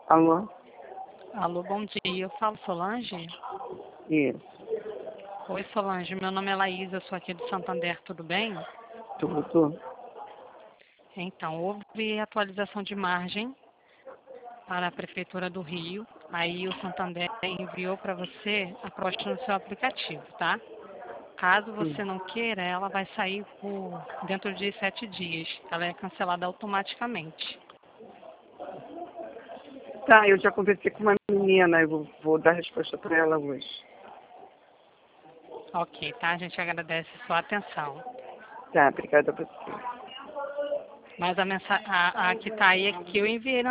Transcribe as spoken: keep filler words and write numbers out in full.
Alô? Alô, bom dia. Eu falo Solange? Isso. Oi, Solange. Meu nome é Laís, eu sou aqui de Santander, tudo bem? Tudo. Então, houve atualização de margem para a Prefeitura do Rio. Aí o Santander enviou para você a proposta no seu aplicativo, tá? Caso você não queira, ela vai sair por dentro de sete dias. Ela é cancelada automaticamente. Tá, eu já conversei com uma menina, eu vou, vou dar resposta para ela hoje. Ok, tá? A gente agradece a sua atenção. Tá, obrigada a você. Mas a, mensa a, a que está aí é que eu enviei na